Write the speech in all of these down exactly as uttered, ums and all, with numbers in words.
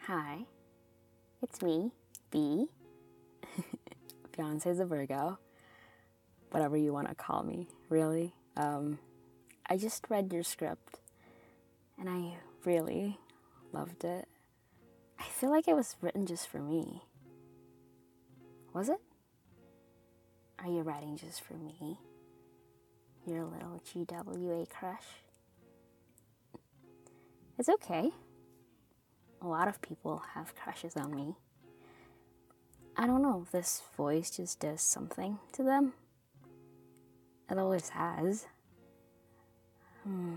Hi, it's me, B. Beyonce's a Virgo. Whatever you want to call me, really. Um, I just read your script, and I really loved it. I feel like it was written just for me. Was it? Are you writing just for me? Your little G W A crush? It's okay. A lot of people have crushes on me. I don't know, this voice just does something to them. It always has. Hmm.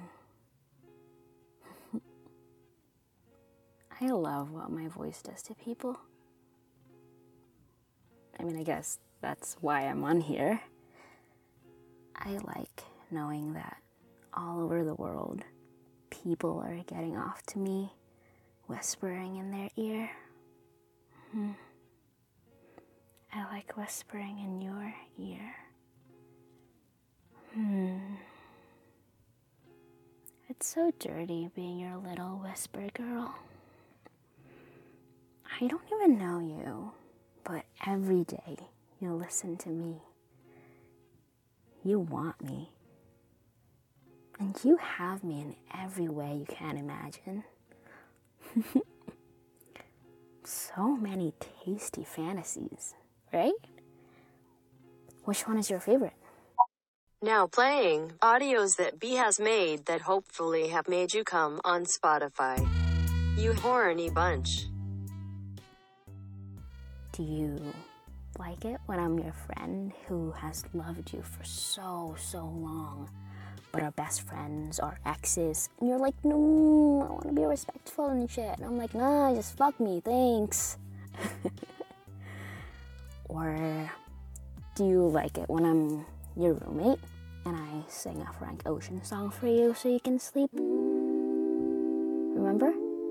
I love what my voice does to people. I mean, I guess that's why I'm on here. I like knowing that all over the world, people are getting off to me, whispering in their ear. Hmm. I like whispering in your ear. Hmm. It's so dirty being your little whisper girl. I don't even know you, but every day you listen to me. You want me. And you have me in every way you can imagine. So many tasty fantasies, right? Which one is your favorite? Now playing audios that B has made that hopefully have made you come on Spotify. You horny bunch. Do you like it when I'm your friend who has loved you for so, so long, but our best friends are exes, and you're like, no, I want to be respectful and shit, and I'm like, nah, just fuck me, thanks. Or do you like it when I'm your roommate and I sing a Frank Ocean song for you so you can sleep? Remember?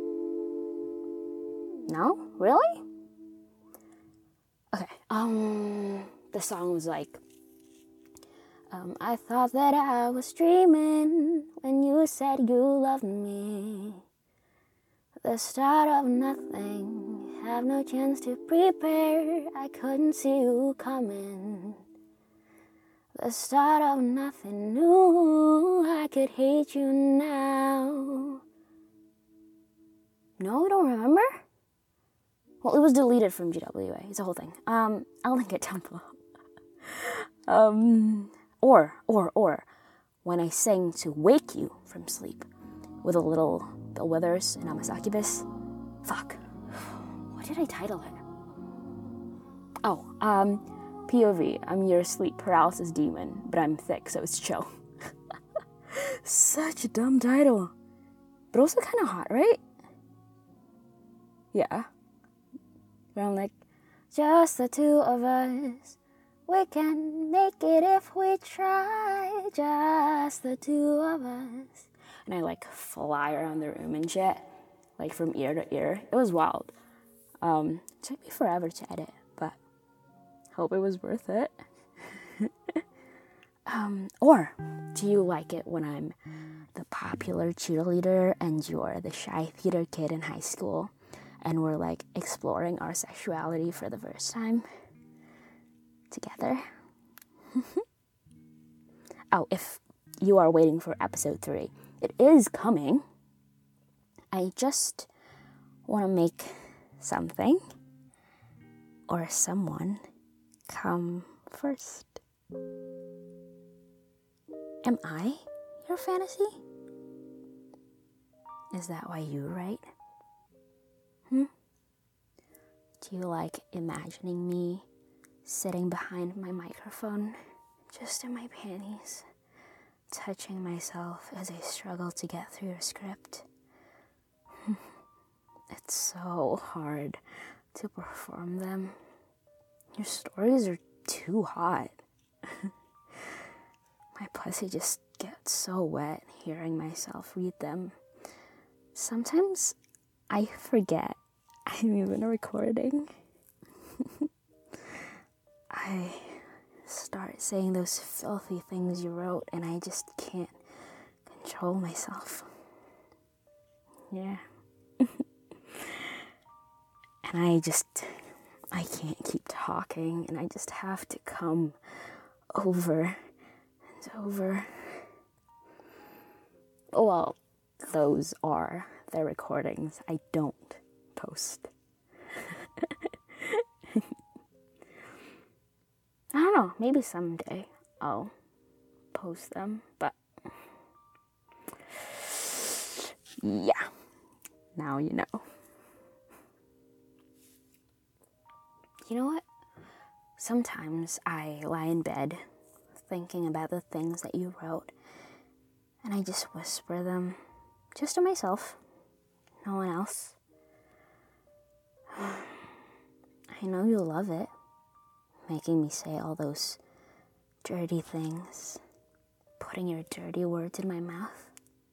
No? Really? Okay, um, the song was like, um, I thought that I was dreaming when you said you loved me. The start of nothing, have no chance to prepare, I couldn't see you coming. The start of nothing new, I could hate you now. No, you don't remember? Well, it was deleted from G W A. It's a whole thing. Um, I'll link it down below. um, or, or, or, when I sang to wake you from sleep with a little Bill Withers and I'm a succubus. Fuck. What did I title it? Oh, um, P O V. I'm your sleep paralysis demon, but I'm thick, so it's chill. Such a dumb title. But also kind of hot, right? Yeah. Where I'm like, just the two of us. We can make it if we try. Just the two of us. And I like fly around the room and shit. Like from ear to ear. It was wild. Um, it took me forever to edit, but hope it was worth it. um, or do you like it when I'm the popular cheerleader and you're the shy theater kid in high school? And we're like exploring our sexuality for the first time together. Oh, if you are waiting for episode three, it is coming. I just want to make something or someone come first. Am I your fantasy? Is that why you write? Hmm? Do you like imagining me sitting behind my microphone, just in my panties, touching myself as I struggle to get through your script? It's so hard to perform them. Your stories are too hot. My pussy just gets so wet hearing myself read them. Sometimes I forget I'm even recording. I start saying those filthy things you wrote and I just can't control myself. Yeah. And I just, I can't keep talking, and I just have to come over and over. Well, those are the recordings I don't post. I don't know, maybe someday I'll post them, but yeah, now you know. You know what? Sometimes I lie in bed thinking about the things that you wrote, and I just whisper them just to myself, no one else. I know you love it, making me say all those dirty things, putting your dirty words in my mouth.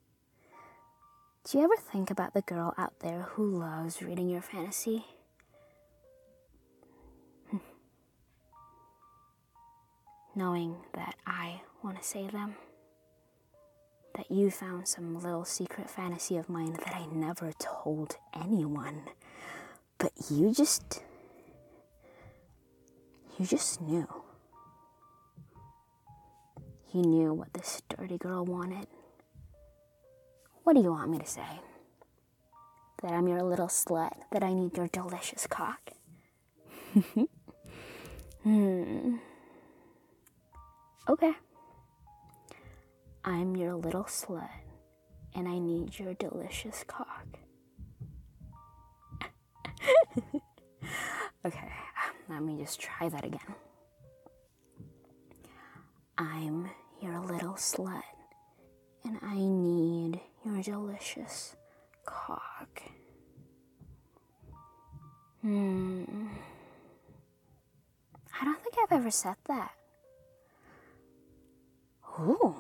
Do you ever think about the girl out there who loves reading your fantasy? Knowing that I want to say them, that you found some little secret fantasy of mine that I never told anyone, but you just, you just knew. You knew what this dirty girl wanted. What do you want me to say? That I'm your little slut, that I need your delicious cock? hmm. Okay. I'm your little slut, and I need your delicious cock. Okay, let me just try that again. I'm your little slut, and I need your delicious cock. Hmm. I don't think I've ever said that. Ooh.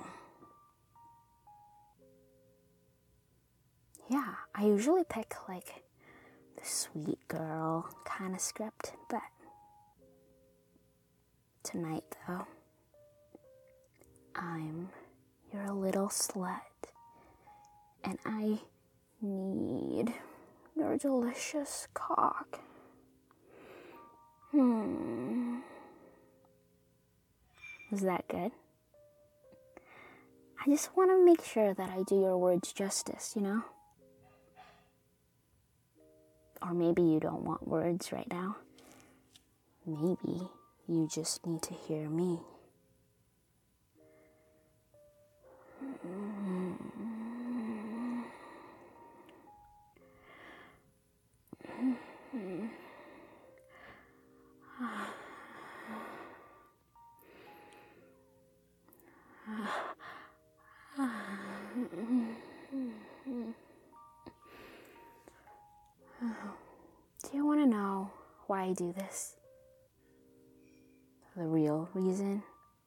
Yeah, I usually pick like the sweet girl kind of script, but tonight though, I'm your little slut, and I need your delicious cock. Hmm. Was that good? I just want to make sure that I do your words justice, you know? Or maybe you don't want words right now. Maybe you just need to hear me. Do you want to know why I do this? The real reason?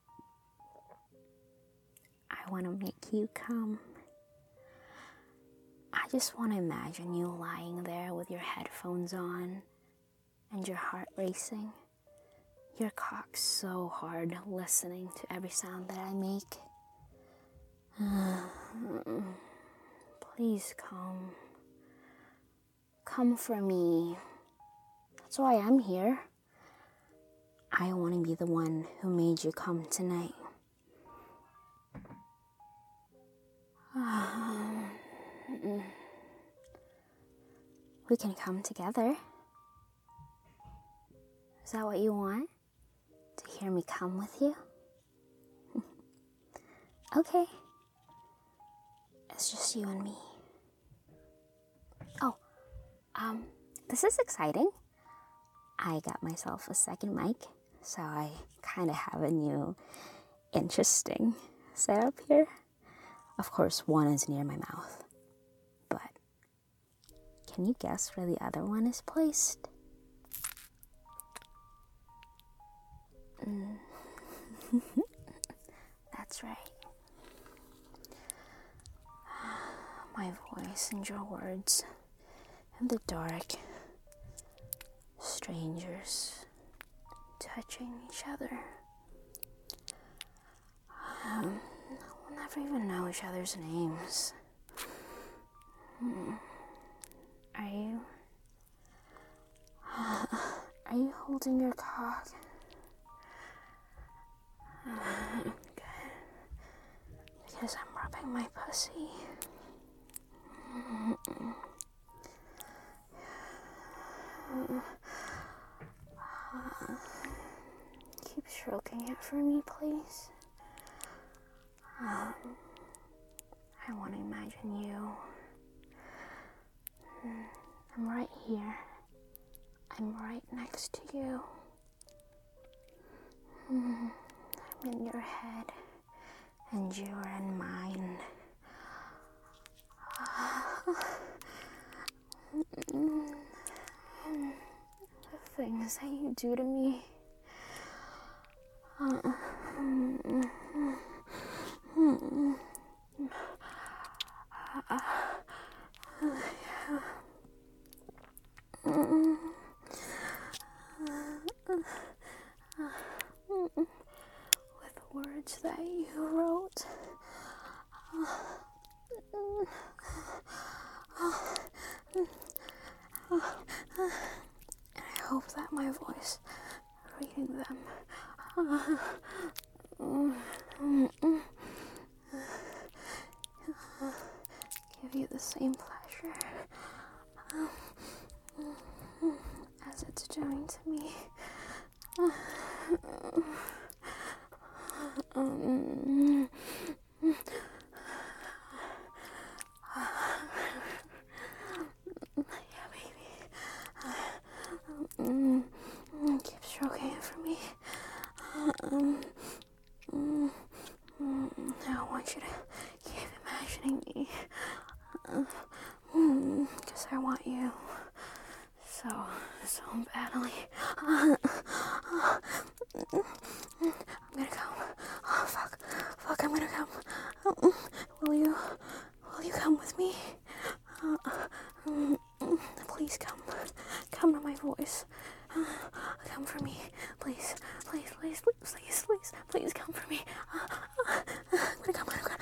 I want to make you come. I just want to imagine you lying there with your headphones on and your heart racing, your cock so hard listening to every sound that I make. Please come. Come for me. That's why I'm here. I want to be the one who made you come tonight. We can come together. Is that what you want? To hear me come with you? Okay. It's just you and me. Oh, um, this is exciting. I got myself a second mic, so I kind of have a new, interesting setup here. Of course, one is near my mouth, but can you guess where the other one is placed? Mm. That's right. My voice and your words in the dark. Strangers touching each other. Um, we'll never even know each other's names. Hmm. Are you... holding your cock. Good. Because I'm rubbing my pussy. Keep stroking it for me, please. Um, I want to imagine you. I'm right here. I'm right next to you. I'm in your head, and you're in mine. The things that you do to me. With words that you wrote. And I hope that my voice reading them give you the same pleasure as it's doing to me. Um, yeah, baby. Um, keep stroking it for me. Um, um, I want you to keep imagining me. Because I want you so, so badly. I'm gonna come. Oh, fuck. Fuck, I'm gonna come. Will you, will you come with me? Please come. Come to my voice. Come for me. Please, please, please, please, please, please, please come for me. I'm gonna come, I'm gonna come.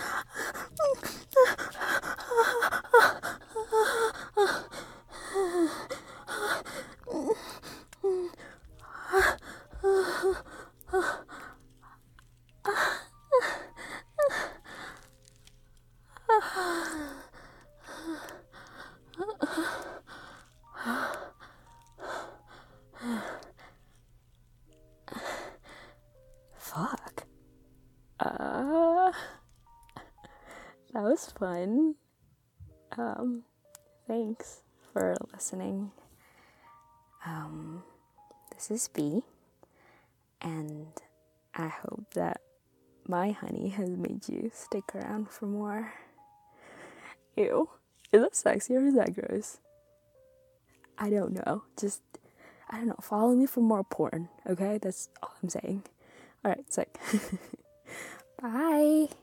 Fuck. Uh, that was fun. Um, thanks for listening. Um, this is B, and I hope that my honey has made you stick around for more. Ew. Is that sexy or is that gross? I don't know. Just, I don't know. Follow me for more porn, okay? That's all I'm saying. Alright, sick. Bye.